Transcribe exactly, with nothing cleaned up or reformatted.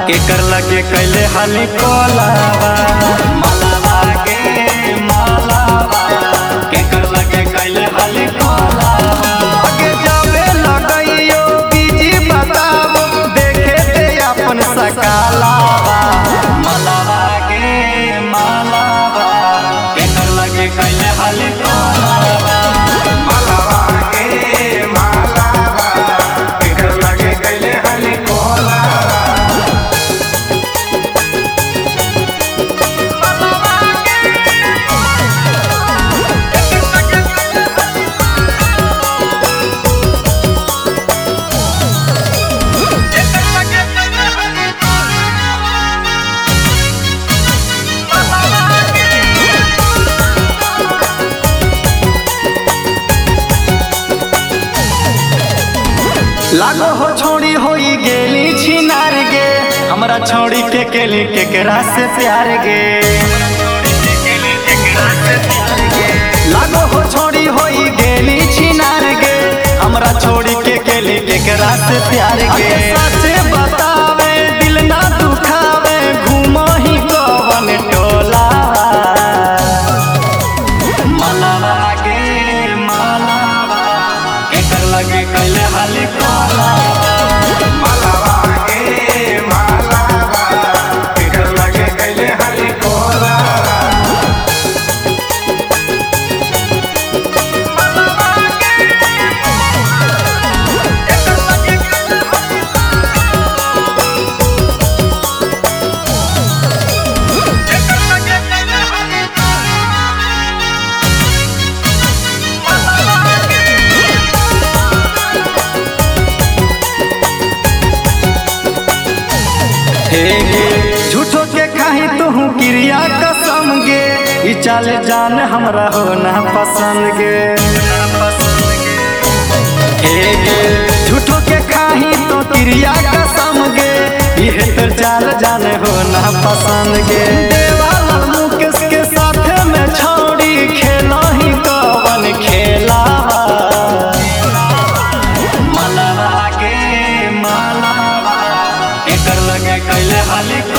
केकर लगे कैले हाली कोलावा मलावा के मलावा केकर लगे कैले हाली कोलावा आगे जावे लगइयो बीजी बताओ देखे ते अपन सकालावा मलावा के मलावा केकर लगे कैले हाली कोलावा मलावा के मलावा केकर लगे कैले हाली कोलावा लागो हो छोड़ी होई गेली छिनार गे हमरा छोड़ी के केली केकरा से प्यार गे लागो हो छोड़ी होई गेली छिनार गे हमरा छोड़ी के केली केकरा से प्यार गे सच बतावे दिल ना दुखावे घूमो ही कवन टोला मलावा गे मलावा केकर लगे कैले हाली मलावा के मलावा केकर लगे कैले हाली कोलावा झूठो के खाही तुहू क्रिया कसम गे ई चाल जान हमरा हो ना पसंद गे हे गे झूठो के खाही तो क्रिया कसम गे ये तर चाल जान हो ना पसंद गे देवालाल मुकेश के साथ में छोड़ी खेला ही कवन खेला मलावा के मलावा केकर लगे कैले हाली